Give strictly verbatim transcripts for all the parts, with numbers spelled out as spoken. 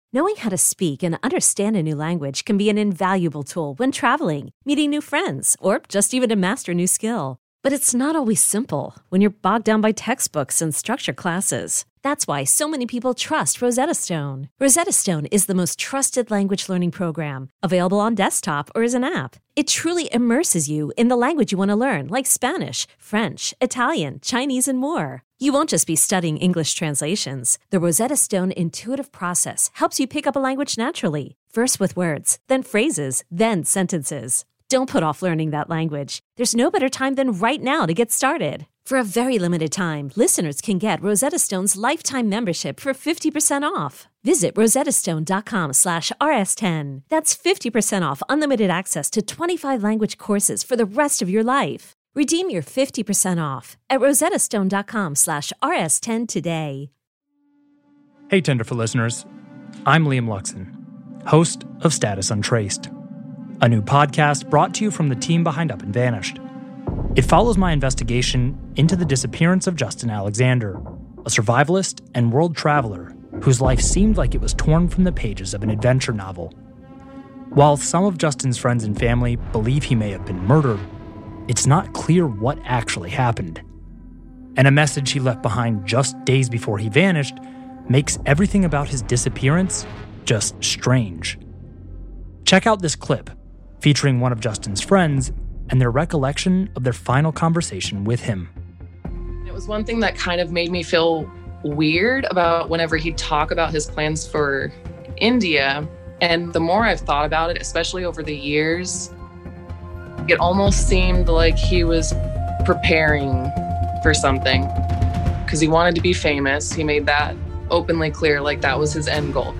Knowing how to speak and understand a new language can be an invaluable tool when traveling, meeting new friends, or just even to master a new skill. But it's not always simple when you're bogged down by textbooks and structured classes. That's why so many people trust Rosetta Stone. Rosetta Stone is the most trusted language learning program, available on desktop or as an app. It truly immerses you in the language you want to learn, like Spanish, French, Italian, Chinese, and more. You won't just be studying English translations. The Rosetta Stone intuitive process helps you pick up a language naturally, first with words, then phrases, then sentences. Don't put off learning that language. There's no better time than right now to get started. For a very limited time, listeners can get Rosetta Stone's lifetime membership for fifty percent off. Visit rosettastone.com slash rs10. That's fifty percent off unlimited access to twenty-five language courses for the rest of your life. Redeem your fifty percent off at rosettastone.com slash rs10 today. Hey, Tenderfoot listeners. I'm Liam Luxon, host of Status Untraced, a new podcast brought to you from the team behind Up and Vanished. It follows my investigation into the disappearance of Justin Alexander, a survivalist and world traveler whose life seemed like it was torn from the pages of an adventure novel. While some of Justin's friends and family believe he may have been murdered, it's not clear what actually happened. And a message he left behind just days before he vanished makes everything about his disappearance just strange. Check out this clip featuring one of Justin's friends and their recollection of their final conversation with him. It was one thing that kind of made me feel weird about whenever he'd talk about his plans for India. And the more I've thought about it, especially over the years, it almost seemed like he was preparing for something because he wanted to be famous. He made that openly clear, like that was his end goal.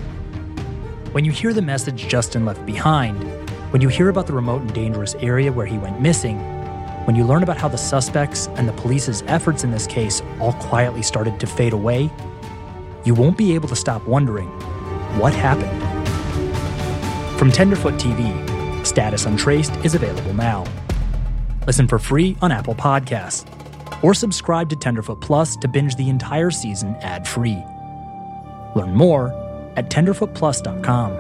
When you hear the message Justin left behind, when you hear about the remote and dangerous area where he went missing, when you learn about how the suspects and the police's efforts in this case all quietly started to fade away, you won't be able to stop wondering, what happened? From Tenderfoot T V, Status Untraced is available now. Listen for free on Apple Podcasts, or subscribe to Tenderfoot Plus to binge the entire season ad-free. Learn more at tenderfoot plus dot com.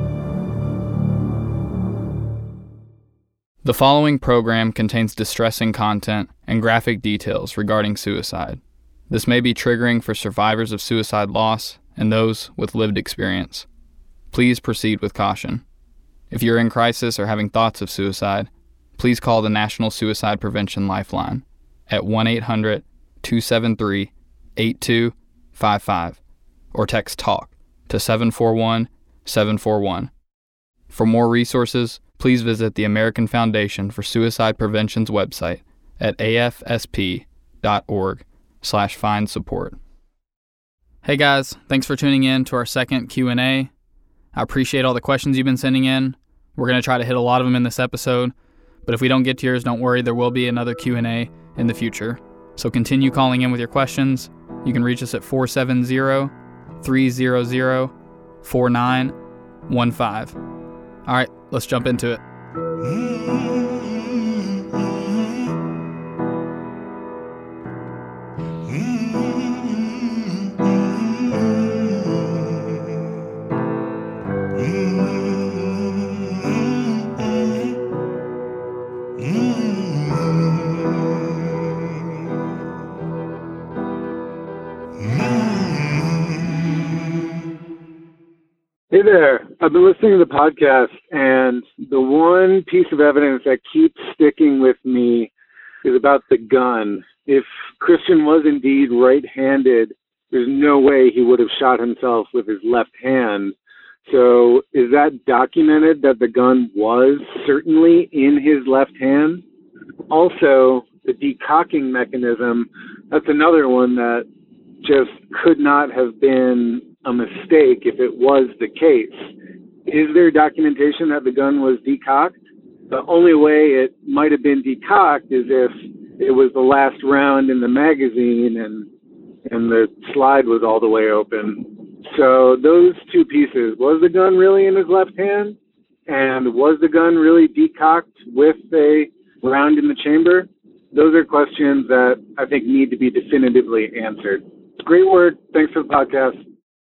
The following program contains distressing content and graphic details regarding suicide. This may be triggering for survivors of suicide loss and those with lived experience. Please proceed with caution. If you're in crisis or having thoughts of suicide, please call the National Suicide Prevention Lifeline at one eight hundred two seven three eight two five five or text TALK to seven four one seven four one. For more resources, please visit the American Foundation for Suicide Prevention's website at a f s p dot org slash find support. Hey guys, thanks for tuning in to our second Q and A. I appreciate all the questions you've been sending in. We're going to try to hit a lot of them in this episode, but if we don't get to yours, don't worry, there will be another Q and A in the future. So continue calling in with your questions. You can reach us at four seven zero, three zero zero, four nine one five. All right, let's jump into it. Hey there. I've been listening to the podcast, and the one piece of evidence that keeps sticking with me is about the gun. If Christian was indeed right-handed, there's no way he would have shot himself with his left hand. So is that documented that the gun was certainly in his left hand? Also, the decocking mechanism, that's another one that just could not have been a mistake if it was the case. Is there documentation that the gun was decocked? The only way it might have been decocked is if it was the last round in the magazine and and the slide was all the way open. So those two pieces, was the gun really in his left hand? And was the gun really decocked with a round in the chamber? Those are questions that I think need to be definitively answered. Great work. Thanks for the podcast.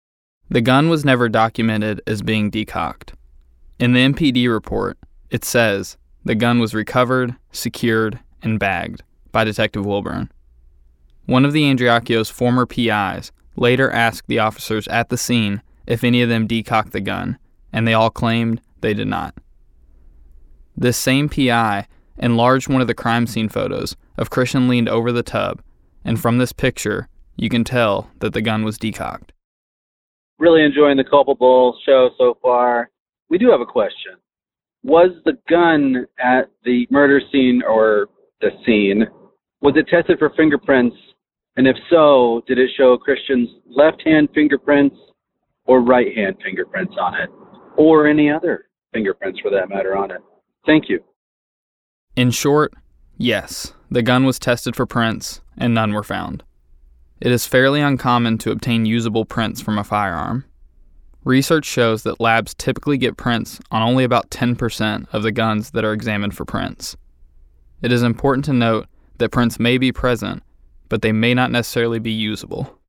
The gun was never documented as being decocked. In the M P D report, it says the gun was recovered, secured, and bagged by Detective Wilburn. One of the Andriacchio's former P Is later asked the officers at the scene if any of them decocked the gun, and they all claimed they did not. This same P I enlarged one of the crime scene photos of Christian leaned over the tub, and from this picture, you can tell that the gun was decocked. Really enjoying the Culpable show so far. We do have a question. Was the gun at the murder scene or the scene, was it tested for fingerprints? And if so, did it show Christian's left-hand fingerprints or right-hand fingerprints on it? Or any other fingerprints for that matter on it? Thank you. In short, yes, the gun was tested for prints and none were found. It is fairly uncommon to obtain usable prints from a firearm. Research shows that labs typically get prints on only about ten percent of the guns that are examined for prints. It is important to note that prints may be present, but they may not necessarily be usable.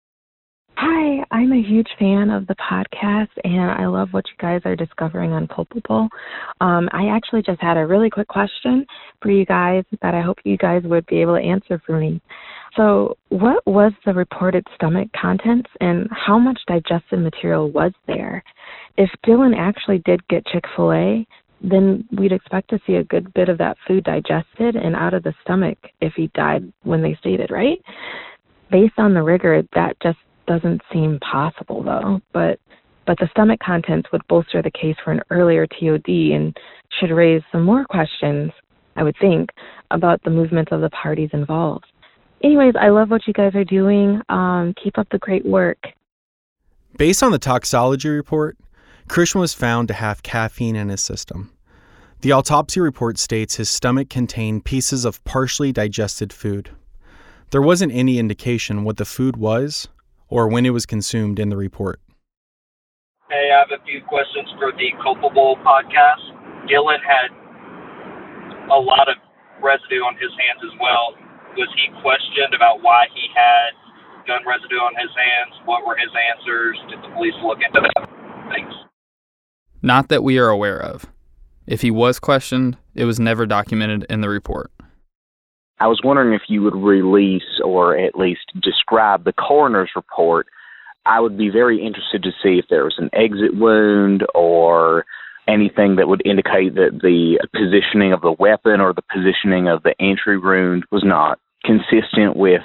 Hi, I'm a huge fan of the podcast, and I love what you guys are discovering on Culpable. Um, I actually just had a really quick question for you guys that I hope you guys would be able to answer for me. So what was the reported stomach contents, and how much digested material was there? If Dylan actually did get Chick-fil-A, then we'd expect to see a good bit of that food digested and out of the stomach if he died when they stated, right? Based on the rigor, that just doesn't seem possible, though. But but the stomach contents would bolster the case for an earlier T O D and should raise some more questions, I would think, about the movements of the parties involved. Anyways, I love what you guys are doing. Um, keep up the great work. Based on the toxology report, Christian was found to have caffeine in his system. The autopsy report states his stomach contained pieces of partially digested food. There wasn't any indication what the food was or when it was consumed in the report. Hey, I have a few questions for the Culpable podcast. Dylan had a lot of residue on his hands as well. Was he questioned about why he had gun residue on his hands? What were his answers? Did the police look into that? Thanks. Not that we are aware of. If he was questioned, it was never documented in the report. I was wondering if you would release or at least describe the coroner's report. I would be very interested to see if there was an exit wound or anything that would indicate that the positioning of the weapon or the positioning of the entry wound was not consistent with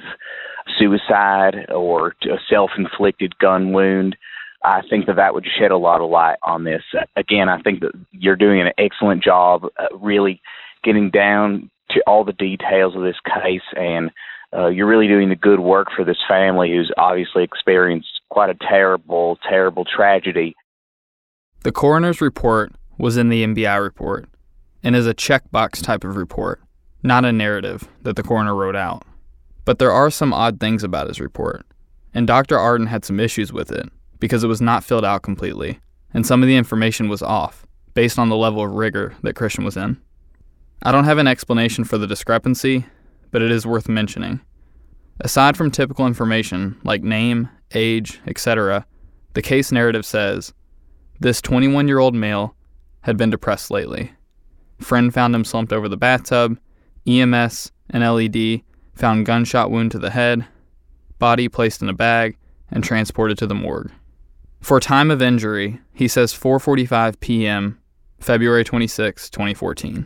suicide or a self-inflicted gun wound. I think that that would shed a lot of light on this. Again, I think that you're doing an excellent job uh, really getting down to all the details of this case, and uh, you're really doing the good work for this family who's obviously experienced quite a terrible, terrible tragedy. The coroner's report was in the M B I report and is a checkbox type of report, not a narrative that the coroner wrote out. But there are some odd things about his report, and Doctor Arden had some issues with it because it was not filled out completely, and some of the information was off based on the level of rigor that Christian was in. I don't have an explanation for the discrepancy, but it is worth mentioning. Aside from typical information like name, age, et cetera, the case narrative says, this twenty-one-year-old male had been depressed lately. Friend found him slumped over the bathtub. E M S and L E D found gunshot wound to the head. Body placed in a bag and transported to the morgue. For time of injury, he says four forty-five p.m., February twenty-sixth, twenty fourteen.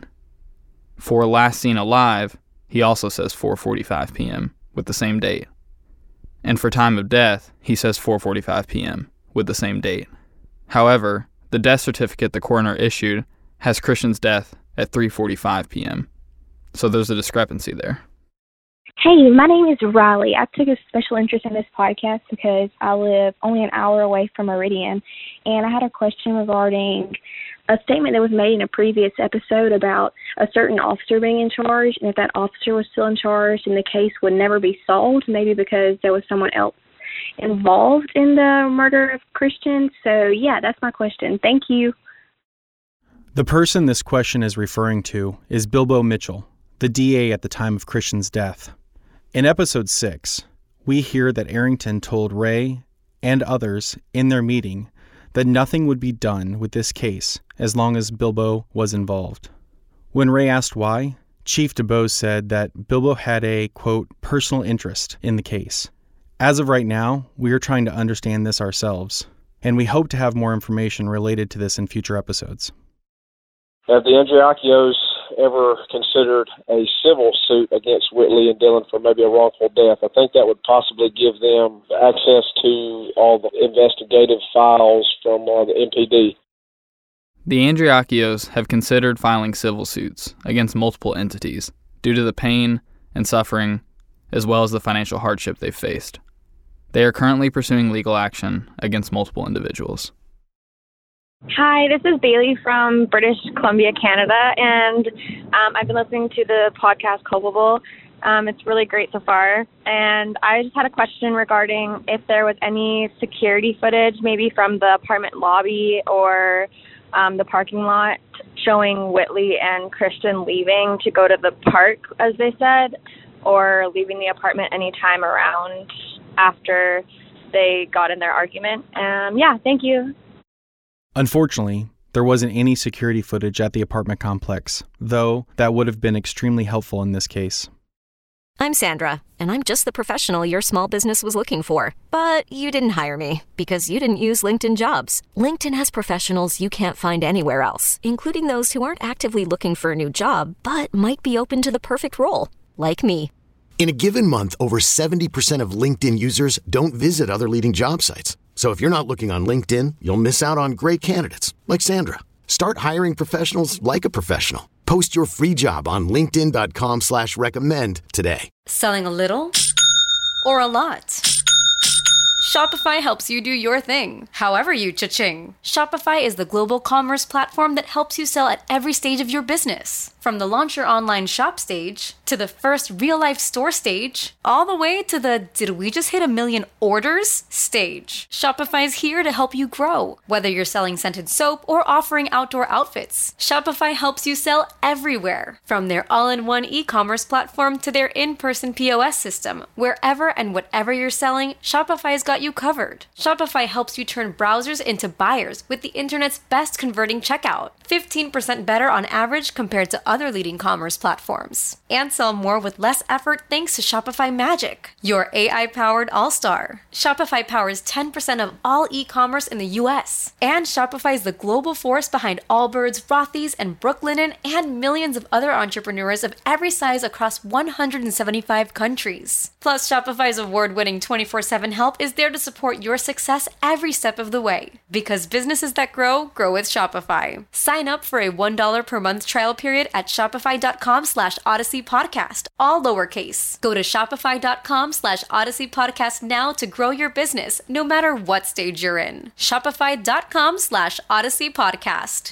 For last seen alive, he also says four forty-five p.m. with the same date. And for time of death, he says four forty-five p.m. with the same date. However, the death certificate the coroner issued has Christian's death at three forty-five p.m. So there's a discrepancy there. Hey, my name is Riley. I took a special interest in this podcast because I live only an hour away from Meridian, and I had a question regarding a statement that was made in a previous episode about a certain officer being in charge, and if that officer was still in charge, then the case would never be solved, maybe because there was someone else involved in the murder of Christian. So, yeah, that's my question. Thank you. The person this question is referring to is Bilbo Mitchell, the D A at the time of Christian's death. In episode six, we hear that Arrington told Ray and others in their meeting that nothing would be done with this case as long as Bilbo was involved. When Ray asked why, Chief DuBose said that Bilbo had a, quote, personal interest in the case. As of right now, we are trying to understand this ourselves, and we hope to have more information related to this in future episodes. Have the Andriacchios ever considered a civil suit against Whitley and Dillon for maybe a wrongful death? I think that would possibly give them access to all the investigative files from uh, the M P D. The Andriacchios have considered filing civil suits against multiple entities due to the pain and suffering as well as the financial hardship they've faced. They are currently pursuing legal action against multiple individuals. Hi, this is Bailey from British Columbia, Canada, and um, I've been listening to the podcast Culpable. Um, it's really great so far, and I just had a question regarding if there was any security footage, maybe from the apartment lobby or um, the parking lot, showing Whitley and Christian leaving to go to the park, as they said, or leaving the apartment anytime around after they got in their argument. Um, yeah, thank you. Unfortunately, there wasn't any security footage at the apartment complex, though that would have been extremely helpful in this case. I'm Sandra, and I'm just the professional your small business was looking for. But you didn't hire me because you didn't use LinkedIn Jobs. LinkedIn has professionals you can't find anywhere else, including those who aren't actively looking for a new job, but might be open to the perfect role, like me. In a given month, over seventy percent of LinkedIn users don't visit other leading job sites. So if you're not looking on LinkedIn, you'll miss out on great candidates like Sandra. Start hiring professionals like a professional. Post your free job on linkedin dot com slash recommend today. Selling a little or a lot? Shopify helps you do your thing, however you cha-ching. Shopify is the global commerce platform that helps you sell at every stage of your business. From the launch your online shop stage, to the first real-life store stage, all the way to the did we just hit a million orders stage. Shopify's here to help you grow. Whether you're selling scented soap or offering outdoor outfits, Shopify helps you sell everywhere. From their all-in-one e-commerce platform to their in-person P O S system, wherever and whatever you're selling, Shopify's got you covered. Shopify helps you turn browsers into buyers with the internet's best converting checkout. fifteen percent better on average compared to other leading commerce platforms. And sell more with less effort thanks to Shopify Magic, your A I-powered all-star. Shopify powers ten percent of all e-commerce in the U S. And Shopify is the global force behind Allbirds, Rothy's, and Brooklinen, and millions of other entrepreneurs of every size across one hundred seventy-five countries. Plus, Shopify's award-winning twenty-four seven help is there to support your success every step of the way. Because businesses that grow, grow with Shopify. Sign up for a one dollar per month trial period at shopify.com slash Odyssey Podcast, all lowercase. Go to shopify.com slash Odyssey Podcast now to grow your business, no matter what stage you're in. Shopify.com slash Odyssey Podcast.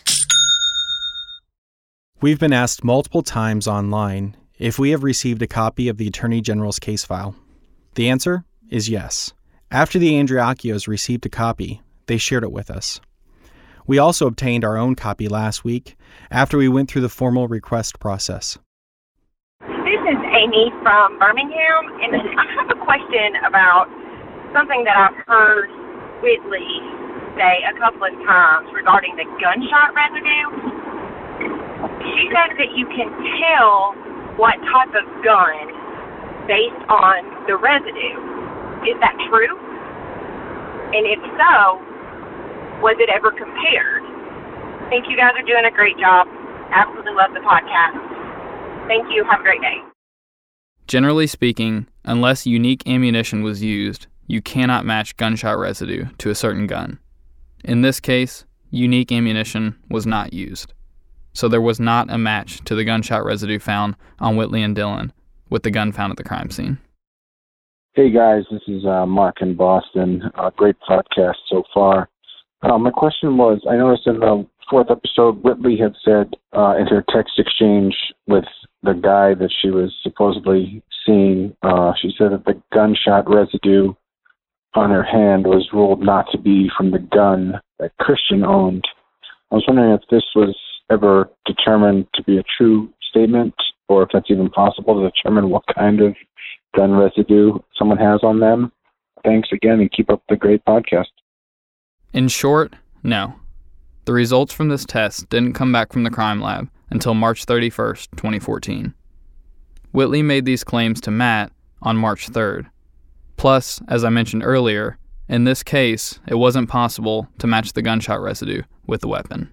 We've been asked multiple times online if we have received a copy of the Attorney General's case file. The answer is yes. After the Andriacchios received a copy, they shared it with us. We also obtained our own copy last week after we went through the formal request process. This is Amy from Birmingham, and I have a question about something that I've heard Whitley say a couple of times regarding the gunshot residue. She says that you can tell what type of gun based on the residue. Is that true? And if so, was it ever compared? I think you guys are doing a great job. Absolutely love the podcast. Thank you. Have a great day. Generally speaking, unless unique ammunition was used, you cannot match gunshot residue to a certain gun. In this case, unique ammunition was not used. So there was not a match to the gunshot residue found on Whitley and Dillon with the gun found at the crime scene. Hey guys, this is uh, Mark in Boston. Uh, great podcast so far. Uh, my question was, I noticed in the fourth episode, Whitley had said uh, in her text exchange with the guy that she was supposedly seeing, uh, she said that the gunshot residue on her hand was ruled not to be from the gun that Christian owned. I was wondering if this was ever determined to be a true statement, or if that's even possible to determine what kind of gun residue someone has on them. thanks again, and keep up the great podcast. In short, no. The results from this test didn't come back from the crime lab until March thirty-first, twenty fourteen. Whitley made these claims to Matt on March third. Plus, as I mentioned earlier, in this case, it wasn't possible to match the gunshot residue with the weapon.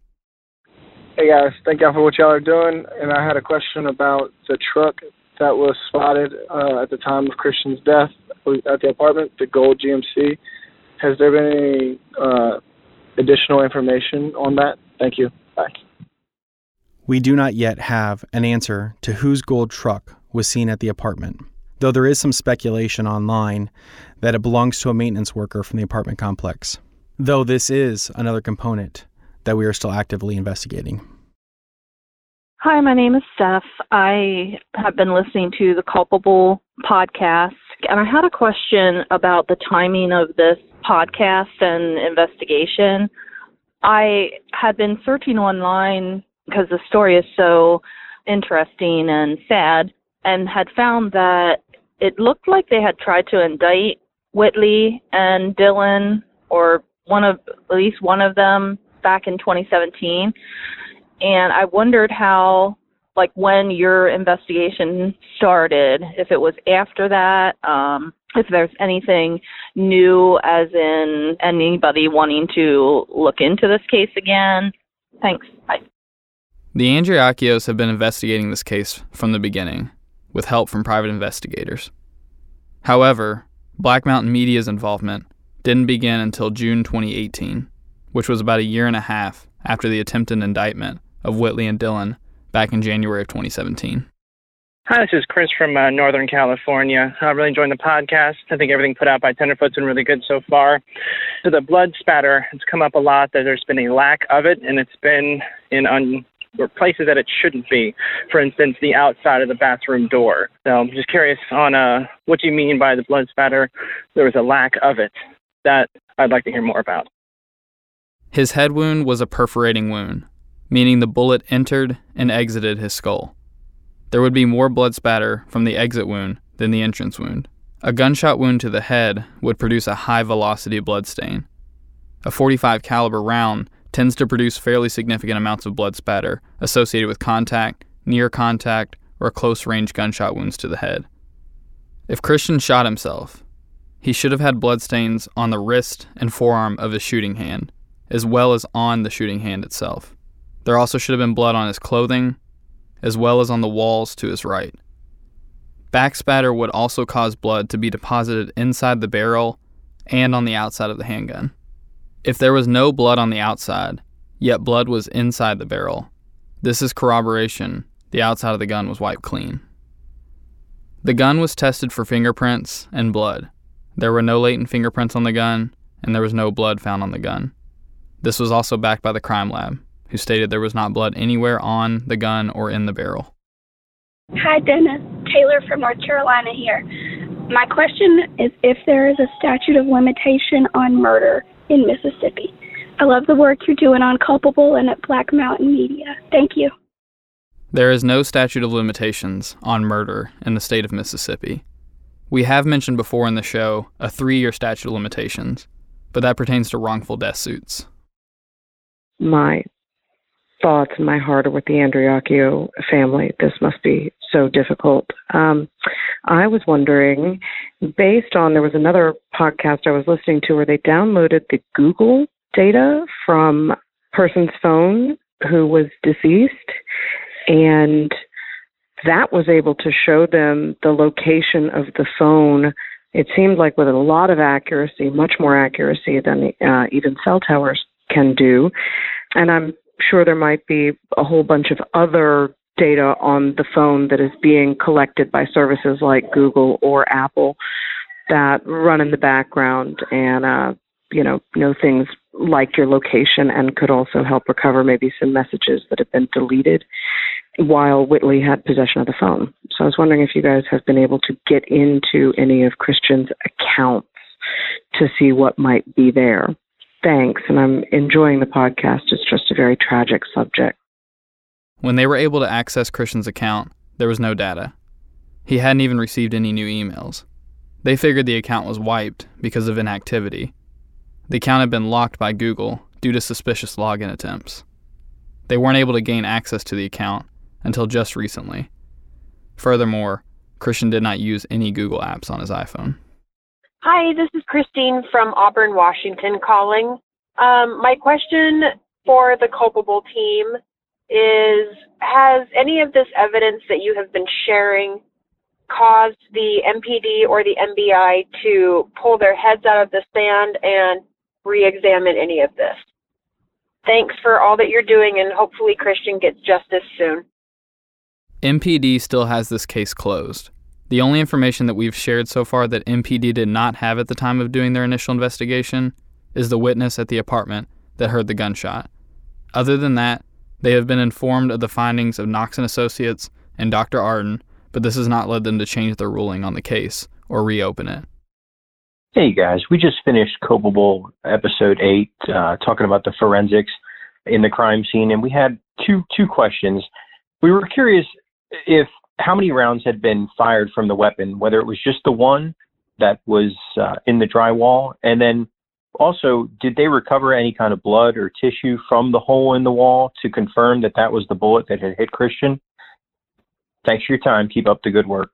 Hey guys, thank y'all for what y'all are doing. And I had a question about the truck that was spotted uh, at the time of Christian's death at the apartment, the gold G M C. Has there been any uh, additional information on that? Thank you. Bye. We do not yet have an answer to whose gold truck was seen at the apartment, though there is some speculation online that it belongs to a maintenance worker from the apartment complex, though this is another component that we are still actively investigating. Hi, my name is Steph. I have been listening to the Culpable podcast, and I had a question about the timing of this podcast and investigation. I had been searching online because the story is so interesting and sad, and had found that it looked like they had tried to indict Whitley and Dylan, or one of at least one of them, back in twenty seventeen. And I wondered how, like, when your investigation started, if it was after that, um, if there's anything new, as in anybody wanting to look into this case again. Thanks. Bye. The Andriacchios have been investigating this case from the beginning, with help from private investigators. However, Black Mountain Media's involvement didn't begin until June twenty eighteen, which was about a year and a half after the attempted indictment of Whitley and Dylan back in January of twenty seventeen. Hi, this is Chris from uh, Northern California. I really enjoyed the podcast. I think everything put out by Tenderfoot's been really good so far. So the blood spatter has come up a lot, that there's been a lack of it, and it's been in un- or places that it shouldn't be. For instance, the outside of the bathroom door. So I'm just curious on uh, what you mean by the blood spatter. There was a lack of it. That I'd like to hear more about. His head wound was a perforating wound, meaning the bullet entered and exited his skull. There would be more blood spatter from the exit wound than the entrance wound. A gunshot wound to the head would produce a high-velocity blood stain. A forty-five caliber round tends to produce fairly significant amounts of blood spatter associated with contact, near contact, or close-range gunshot wounds to the head. If Christian shot himself, he should have had bloodstains on the wrist and forearm of his shooting hand, as well as on the shooting hand itself. There also should have been blood on his clothing, as well as on the walls to his right. Backspatter would also cause blood to be deposited inside the barrel and on the outside of the handgun. If there was no blood on the outside, yet blood was inside the barrel, this is corroboration the outside of the gun was wiped clean. The gun was tested for fingerprints and blood. There were no latent fingerprints on the gun, and there was no blood found on the gun. This was also backed by the crime lab, who stated there was not blood anywhere on the gun or in the barrel. Hi, Dennis. Taylor from North Carolina here. My question is if there is a statute of limitation on murder in Mississippi. I love the work you're doing on Culpable and at Black Mountain Media. Thank you. There is no statute of limitations on murder in the state of Mississippi. We have mentioned before in the show a three-year statute of limitations, but that pertains to wrongful death suits. My thoughts and my heart are with the Andriacchio family. This must be so difficult. Um, I was wondering, based on, there was another podcast I was listening to where they downloaded the Google data from a person's phone who was deceased, and that was able to show them the location of the phone. It seemed like with a lot of accuracy, much more accuracy than uh, even cell towers can do. And I'm sure there might be a whole bunch of other data on the phone that is being collected by services like Google or Apple that run in the background and, uh, you know, know things like your location and could also help recover maybe some messages that have been deleted while Whitley had possession of the phone. So I was wondering if you guys have been able to get into any of Christian's accounts to see what might be there. Thanks, and I'm enjoying the podcast. It's just a very tragic subject. When they were able to access Christian's account, there was no data. He hadn't even received any new emails. They figured the account was wiped because of inactivity. The account had been locked by Google due to suspicious login attempts. They weren't able to gain access to the account until just recently. Furthermore, Christian did not use any Google apps on his iPhone. Hi, this is Christine from Auburn, Washington calling. Um, my question for the culpable team is, has any of this evidence that you have been sharing caused the M P D or the M B I to pull their heads out of the sand and re-examine any of this? Thanks for all that you're doing, and hopefully Christian gets justice soon. M P D still has this case closed. The only information that we've shared so far that M P D did not have at the time of doing their initial investigation is the witness at the apartment that heard the gunshot. Other than that, they have been informed of the findings of Knox and Associates and Doctor Arden, but this has not led them to change their ruling on the case or reopen it. Hey guys, we just finished Culpable episode eight, uh, talking about the forensics in the crime scene, and we had two two questions. We were curious if how many rounds had been fired from the weapon, whether it was just the one that was uh, in the drywall, and then also, did they recover any kind of blood or tissue from the hole in the wall to confirm that that was the bullet that had hit Christian? Thanks for your time. Keep up the good work.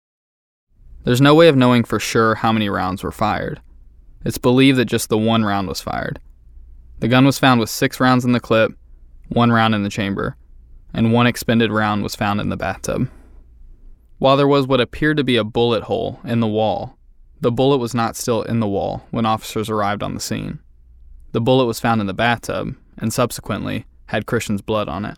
There's no way of knowing for sure how many rounds were fired. It's believed that just the one round was fired. The gun was found with six rounds in the clip, one round in the chamber, and one expended round was found in the bathtub. While there was what appeared to be a bullet hole in the wall, the bullet was not still in the wall when officers arrived on the scene. The bullet was found in the bathtub and subsequently had Christian's blood on it.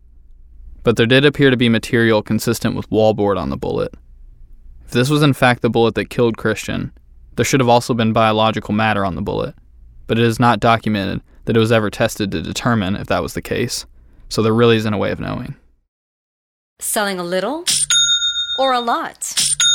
But there did appear to be material consistent with wallboard on the bullet. If this was in fact the bullet that killed Christian, there should have also been biological matter on the bullet, but it is not documented that it was ever tested to determine if that was the case, so there really isn't a way of knowing. Selling a little or a lot?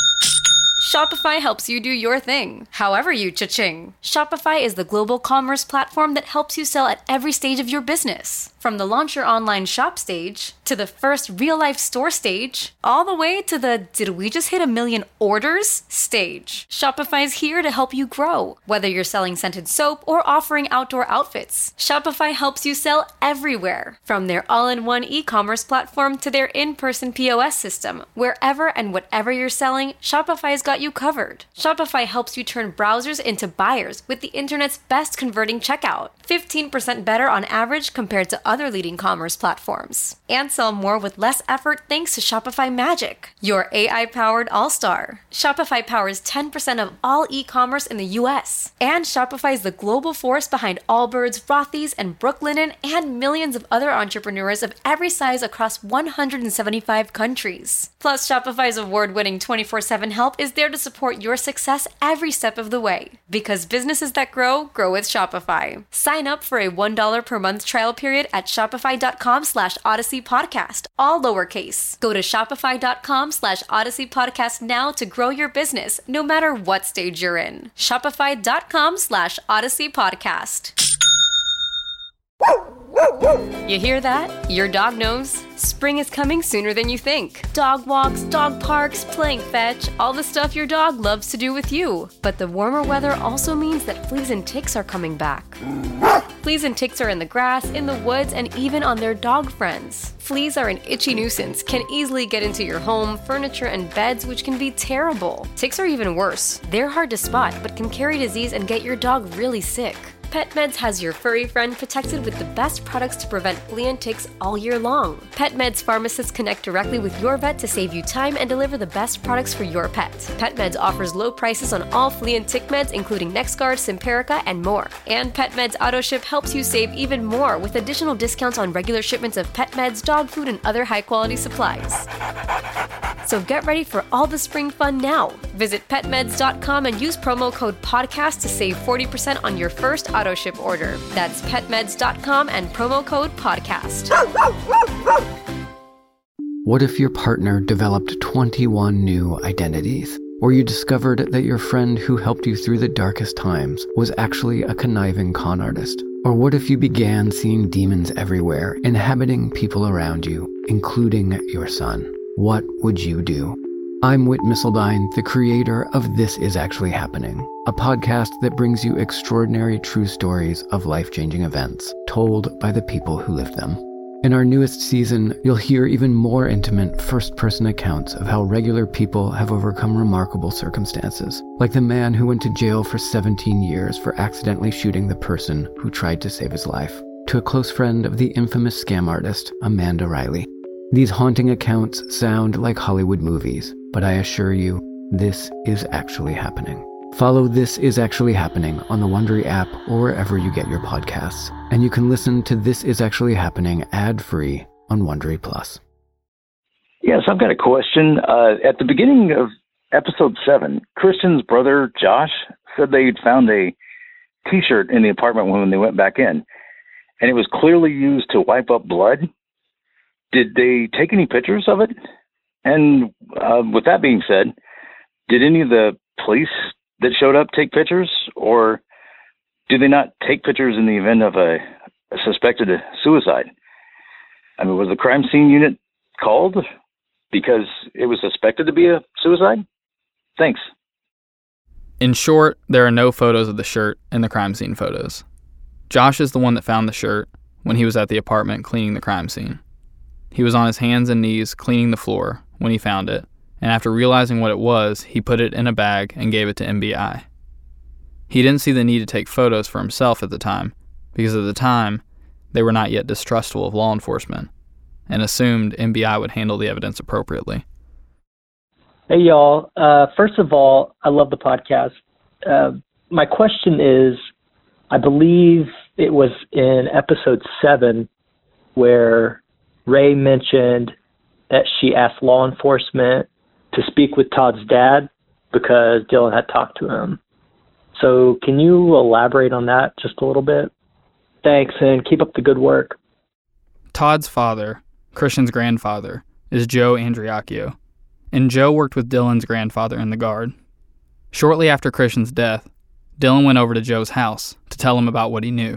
Shopify helps you do your thing, however you cha-ching. Shopify is the global commerce platform that helps you sell at every stage of your business. From the launch your online shop stage, to the first real-life store stage, all the way to the did we just hit a million orders stage. Shopify's here to help you grow. Whether you're selling scented soap or offering outdoor outfits, Shopify helps you sell everywhere. From their all-in-one e-commerce platform to their in-person P O S system, wherever and whatever you're selling, Shopify's got you covered. Shopify helps you turn browsers into buyers with the internet's best converting checkout, fifteen percent better on average compared to other leading commerce platforms. And sell more with less effort thanks to Shopify Magic, your A I-powered all-star. Shopify powers ten percent of all e-commerce in the U S. And Shopify is the global force behind Allbirds, Rothy's, and Brooklinen, and millions of other entrepreneurs of every size across one hundred seventy-five countries. Plus, Shopify's award-winning twenty-four seven help is there to support your success every step of the way. Because businesses that grow, grow with Shopify. Sign up for a one dollar per month trial period at shopify.com slash Odyssey Podcast, all lowercase. Go to shopify.com slash Odyssey Podcast now to grow your business, no matter what stage you're in. Shopify.com slash Odyssey Podcast. You hear that? Your dog knows. Spring is coming sooner than you think. Dog walks, dog parks, playing fetch, all the stuff your dog loves to do with you. But the warmer weather also means that fleas and ticks are coming back. Fleas and ticks are in the grass, in the woods, and even on their dog friends. Fleas are an itchy nuisance, can easily get into your home, furniture, and beds, which can be terrible. Ticks are even worse. They're hard to spot, but can carry disease and get your dog really sick. PetMeds has your furry friend protected with the best products to prevent flea and ticks all year long. PetMeds pharmacists connect directly with your vet to save you time and deliver the best products for your pet. PetMeds offers low prices on all flea and tick meds, including NexGard, Simparica, and more. And PetMeds AutoShip helps you save even more with additional discounts on regular shipments of pet meds, dog food, and other high-quality supplies. So get ready for all the spring fun now. Visit pet meds dot com and use promo code podcast to save forty percent on your first auto ship order. That's pet meds dot com and promo code podcast. What if your partner developed twenty-one new identities? Or you discovered that your friend who helped you through the darkest times was actually a conniving con artist? Or what if you began seeing demons everywhere, inhabiting people around you, including your son? What would you do? I'm Whit Missildine, the creator of This Is Actually Happening, a podcast that brings you extraordinary true stories of life-changing events told by the people who lived them. In our newest season, you'll hear even more intimate first-person accounts of how regular people have overcome remarkable circumstances, like the man who went to jail for seventeen years for accidentally shooting the person who tried to save his life, to a close friend of the infamous scam artist, Amanda Riley. These haunting accounts sound like Hollywood movies, but I assure you, this is actually happening. Follow This Is Actually Happening on the Wondery app or wherever you get your podcasts. And you can listen to This Is Actually Happening ad-free on Wondery Plus. Yes, I've got a question. Uh, at the beginning of episode seven, Christian's brother, Josh, said they'd found a T-shirt in the apartment when they went back in, and it was clearly used to wipe up blood. Did they take any pictures of it? And uh, with that being said, did any of the police that showed up take pictures, or do they not take pictures in the event of a, a suspected suicide? I mean, was the crime scene unit called because it was suspected to be a suicide? Thanks. In short, there are no photos of the shirt in the crime scene photos. Josh is the one that found the shirt when he was at the apartment cleaning the crime scene. He was on his hands and knees cleaning the floor when he found it, and after realizing what it was, he put it in a bag and gave it to M B I. He didn't see the need to take photos for himself at the time, because at the time, they were not yet distrustful of law enforcement, and assumed M B I would handle the evidence appropriately. Hey, y'all. Uh, first of all, I love the podcast. Uh, my question is, I believe it was in episode seven where Ray mentioned that she asked law enforcement to speak with Todd's dad because Dylan had talked to him. So can you elaborate on that just a little bit? Thanks, and keep up the good work. Todd's father, Christian's grandfather, is Joe Andriacchio, and Joe worked with Dylan's grandfather in the Guard. Shortly after Christian's death, Dylan went over to Joe's house to tell him about what he knew.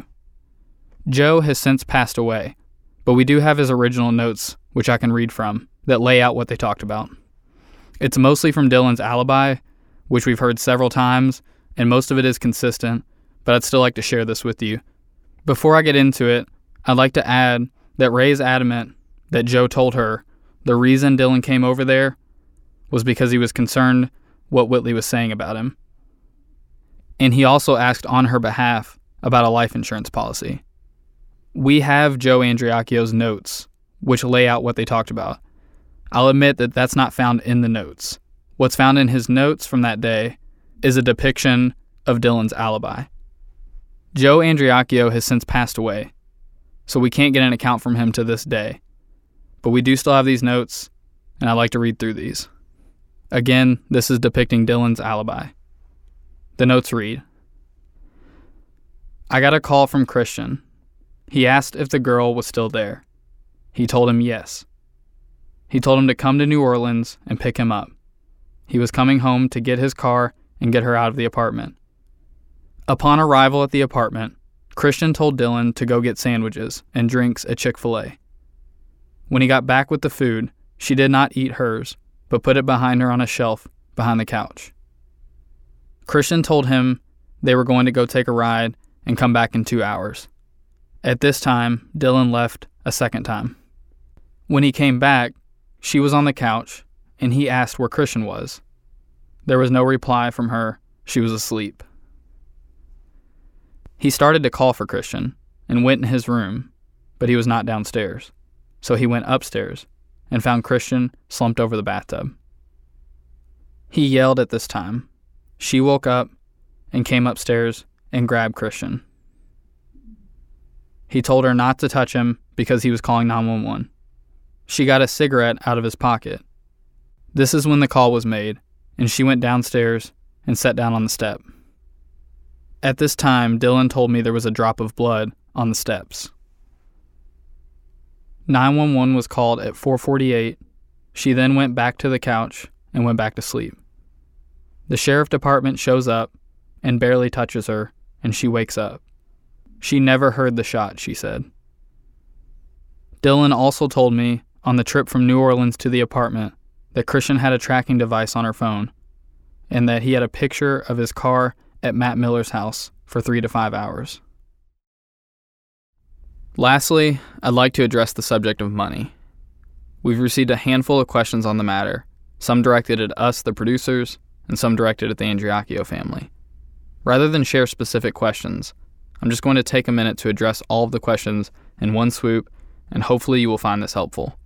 Joe has since passed away, but we do have his original notes, which I can read from, that lay out what they talked about. It's mostly from Dylan's alibi, which we've heard several times, and most of it is consistent, but I'd still like to share this with you. Before I get into it, I'd like to add that Ray's adamant that Joe told her the reason Dylan came over there was because he was concerned what Whitley was saying about him. And he also asked on her behalf about a life insurance policy. We have Joe Andriacchio's notes, which lay out what they talked about. I'll admit that that's not found in the notes. What's found in his notes from that day is a depiction of Dylan's alibi. Joe Andriacchio has since passed away, so we can't get an account from him to this day. But we do still have these notes, and I'd like to read through these. Again, this is depicting Dylan's alibi. The notes read, I got a call from Christian. He asked if the girl was still there. He told him yes. He told him to come to New Orleans and pick him up. He was coming home to get his car and get her out of the apartment. Upon arrival at the apartment, Christian told Dylan to go get sandwiches and drinks at Chick-fil-A. When he got back with the food, she did not eat hers, but put it behind her on a shelf behind the couch. Christian told him they were going to go take a ride and come back in two hours. At this time, Dylan left a second time. When he came back, she was on the couch, and he asked where Christian was. There was no reply from her. She was asleep. He started to call for Christian and went in his room, but he was not downstairs. So he went upstairs and found Christian slumped over the bathtub. He yelled at this time. She woke up and came upstairs and grabbed Christian. He told her not to touch him because he was calling nine one one. She got a cigarette out of his pocket. This is when the call was made, and she went downstairs and sat down on the step. At this time, Dylan told me there was a drop of blood on the steps. nine one one was called at four forty-eight. She then went back to the couch and went back to sleep. The sheriff department shows up and barely touches her, and she wakes up. She never heard the shot, she said. Dylan also told me on the trip from New Orleans to the apartment that Christian had a tracking device on her phone, and that he had a picture of his car at Matt Miller's house for three to five hours. Lastly, I'd like to address the subject of money. We've received a handful of questions on the matter, some directed at us, the producers, and some directed at the Andriacchio family. Rather than share specific questions, I'm just going to take a minute to address all of the questions in one swoop, and hopefully you will find this helpful.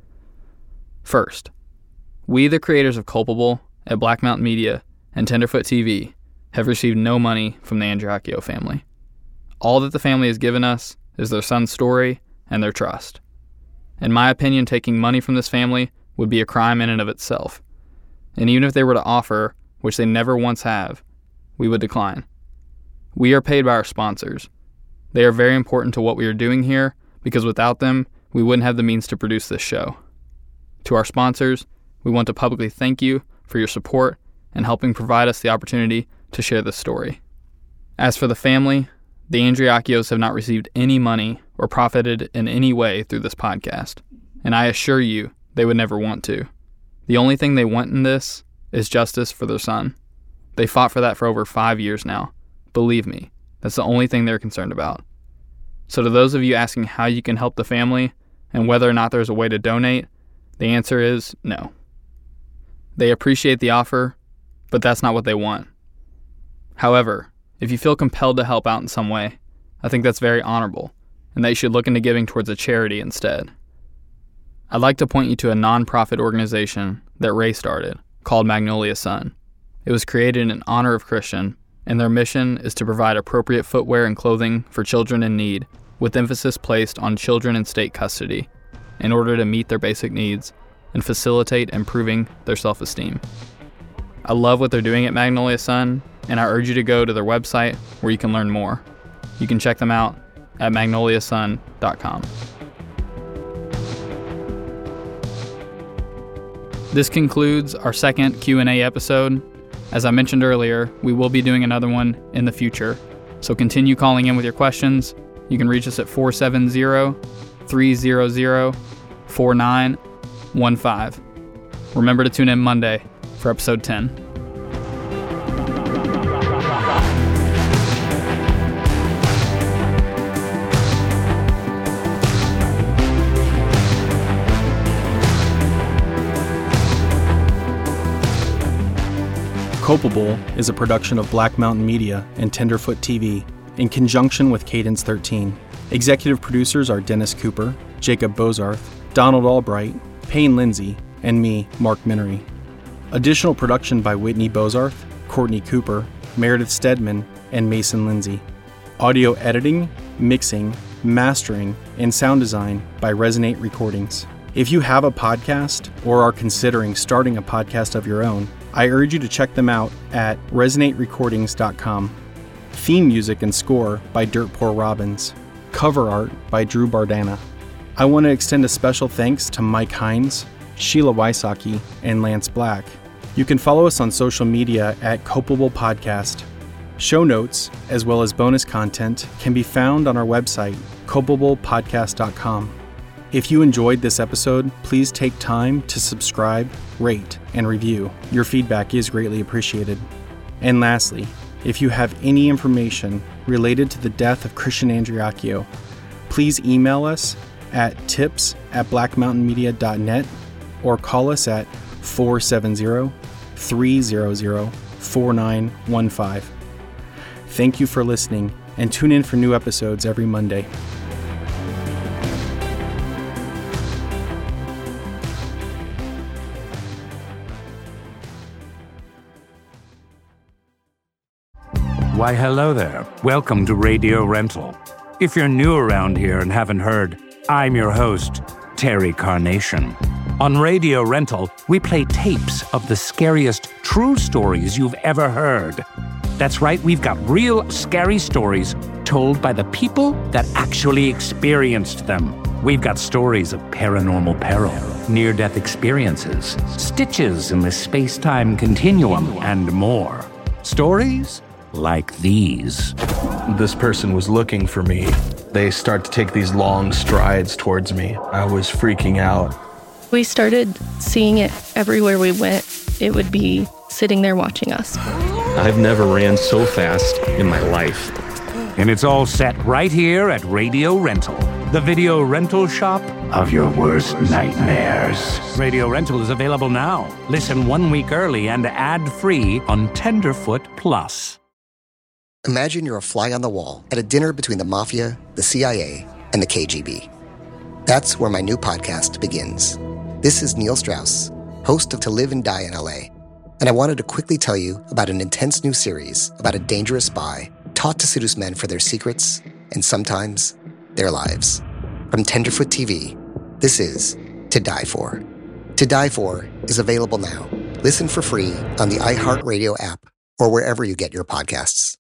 First, we, the creators of Culpable, at Black Mountain Media and Tenderfoot T V, have received no money from the Andriacchio family. All that the family has given us is their son's story and their trust. In my opinion, taking money from this family would be a crime in and of itself. And even if they were to offer, which they never once have, we would decline. We are paid by our sponsors. They are very important to what we are doing here, because without them, we wouldn't have the means to produce this show. To our sponsors, we want to publicly thank you for your support and helping provide us the opportunity to share this story. As for the family, the Andriacchios have not received any money or profited in any way through this podcast, and I assure you they would never want to. The only thing they want in this is justice for their son. They fought for that for over five years now. Believe me, that's the only thing they're concerned about. So to those of you asking how you can help the family and whether or not there's a way to donate, the answer is no. They appreciate the offer, but that's not what they want. However, if you feel compelled to help out in some way, I think that's very honorable, and that you should look into giving towards a charity instead. I'd like to point you to a non-profit organization that Ray started, called Magnolia Sun. It was created in honor of Christian, and their mission is to provide appropriate footwear and clothing for children in need, with emphasis placed on children in state custody, in order to meet their basic needs and facilitate improving their self-esteem. I love what they're doing at Magnolia Sun, and I urge you to go to their website where you can learn more. You can check them out at magnolia sun dot com. This concludes our second Q and A episode. As I mentioned earlier, we will be doing another one in the future, so continue calling in with your questions. You can reach us at four seven zero, three zero zero, four nine one five. Remember to tune in Monday for episode ten. Culpable is a production of Black Mountain Media and Tenderfoot T V in conjunction with Cadence thirteen. Executive producers are Dennis Cooper, Jacob Bozarth, Donald Albright, Payne Lindsay, and me, Mark Minery. Additional production by Whitney Bozarth, Courtney Cooper, Meredith Stedman, and Mason Lindsay. Audio editing, mixing, mastering, and sound design by Resonate Recordings. If you have a podcast or are considering starting a podcast of your own, I urge you to check them out at resonate recordings dot com. Theme music and score by Dirt Poor Robbins. Cover art by Drew Bardana. I want to extend a special thanks to Mike Hines, Sheila Wysocki, and Lance Black. You can follow us on social media at Culpable Podcast. Show notes, as well as bonus content, can be found on our website, culpable podcast dot com. If you enjoyed this episode, please take time to subscribe, rate, and review. Your feedback is greatly appreciated. And lastly, if you have any information related to the death of Christian Andriacchio, please email us at tips at black mountain media dot net or call us at four seven zero, three zero zero, four nine one five. Thank you for listening, and tune in for new episodes every Monday. Why, hello there. Welcome to Radio Rental. If you're new around here and haven't heard, I'm your host, Terry Carnation. On Radio Rental, we play tapes of the scariest true stories you've ever heard. That's right, we've got real scary stories told by the people that actually experienced them. We've got stories of paranormal peril, near-death experiences, stitches in the space-time continuum, and more. Stories like these. This person was looking for me. They start to take these long strides towards me. I was freaking out. We started seeing it everywhere we went. It would be sitting there watching us. I've never ran so fast in my life. And it's all set right here at Radio Rental, the video rental shop of your worst nightmares. Radio Rental is available now. Listen one week early and ad-free on Tenderfoot Plus. Imagine you're a fly on the wall at a dinner between the Mafia, the C I A, and the K G B. That's where my new podcast begins. This is Neil Strauss, host of To Live and Die in L A, and I wanted to quickly tell you about an intense new series about a dangerous spy taught to seduce men for their secrets and sometimes their lives. From Tenderfoot T V, this is To Die For. To Die For is available now. Listen for free on the iHeartRadio app or wherever you get your podcasts.